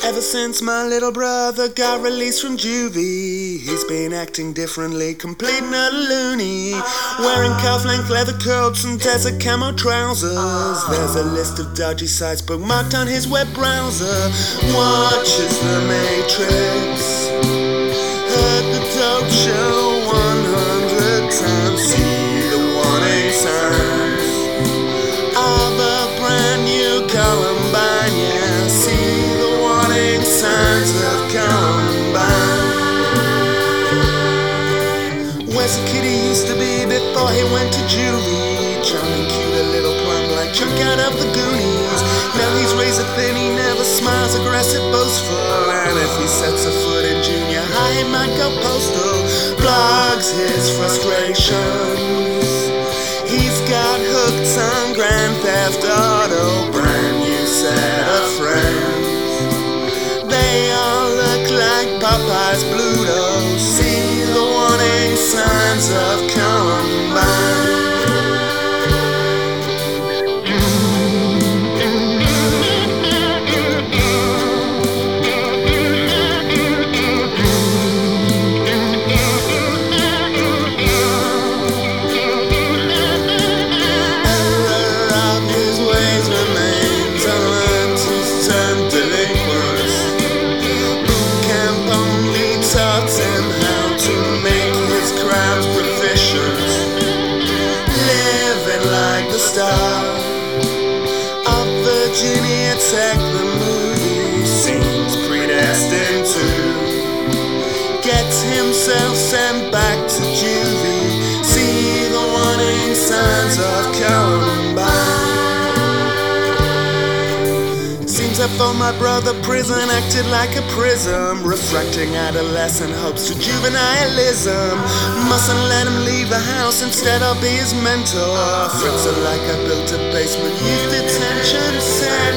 Ever since my little brother got released from juvie, he's been acting differently, complete and utter loony. Wearing cuff-length leather coats and desert camo trousers. There's a list of dodgy sites bookmarked on his web browser. Watches The Matrix, heard the dope show 100 times. See the warning signs of a brand new Columbine. Yeah, see signs of Columbine. Where's the kid he used to be before he went to juvie? Charming, cute, a little plump like chunk out of the Goonies. Now he's razor thin, he never smiles, aggressive, boastful. And if he sets a foot in junior high, he might go postal. Blogs his frustrations. He's got hooked on Grand Theft Auto, brand new set of friends. They all look like Popeye's Bluto. See the warning signs of Columbine. Error of his ways remains unlearned. He's turned delinquent. Taught him how to make his crimes proficient. Living like the star of Virginia Tech, the movie seems predestined to get himself sent back to juvie. See the warning signs of Columbine. Seems I found my brother prison acted like a prism, refracting adolescent hopes to juvenilism. Mustn't let him leave the house, instead I'll be his mentor. Fritz like I built a basement youth detention center.